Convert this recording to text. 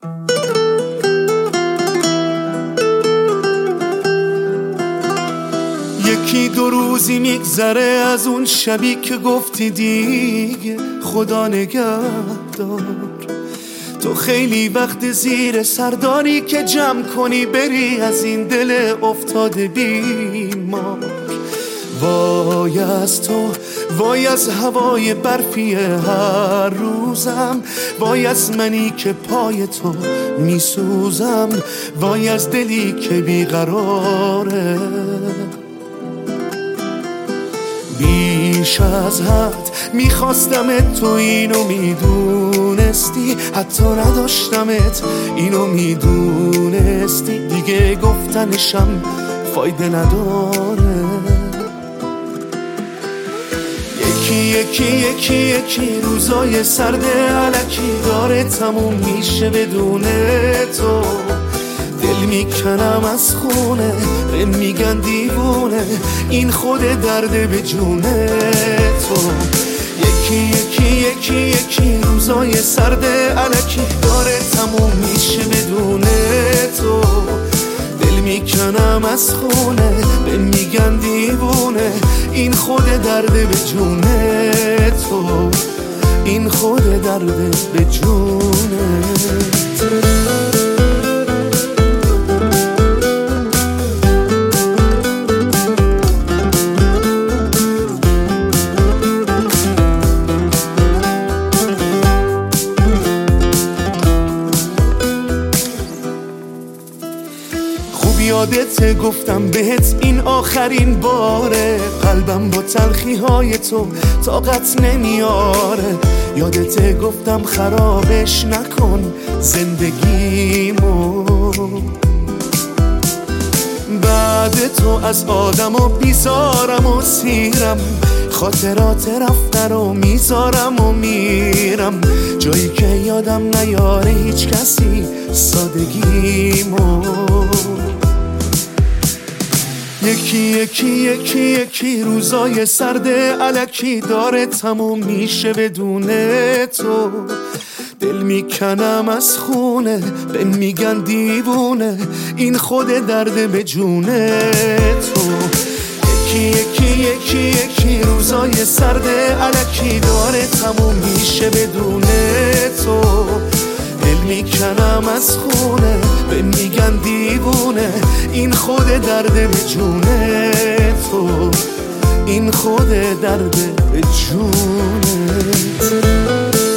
یکی دو روزی میگذره از اون شبی که گفتی دیگه خدا نگهدار. تو خیلی وقت زیر سرداری که جمع کنی بری از این دل افتاده بیمار. وای از تو، وای از هوای برفی هر روزم، وای از منی که پای تو میسوزم، وای از دلی که بیقراره. بیش از حد میخواستمت، تو اینو میدونستی، حتی نداشتمت اینو میدونستی، دیگه گفتنشم فایده نداره. یکی روزای سرد الکی داره تموم میشه بدون تو. دل میکنم از خونه، به میگن دیوونه، این خود درده به جونه تو. یکی روزای سرد الکی داره تموم میشه بدون تو. دل میکنم از خونه، به میگن دیوونه، این خود درده به جونه تو. این خود درده به جونه. یادت گفتم بهت این آخرین باره، قلبم با تلخی های تو طاقت نمیاره. یادت گفتم خرابش نکن زندگیمو، بعد تو از آدم و بیزارم و سیرم، خاطرات رفته رو میذارم و میرم، جایی که یادم نیاره هیچ کسی سادگیمو. یکی روزای سرد الکی داره تموم میشه بدون تو. دل میکنم از خونه، به میگن دیوونه، این خود درده به جونه تو. یکی روزای سرد الکی داره تموم میشه بدون تو. دل میکنم از خونه، به میگن دیوونه، این خود درده به جونه تو. این خود درده به جونه.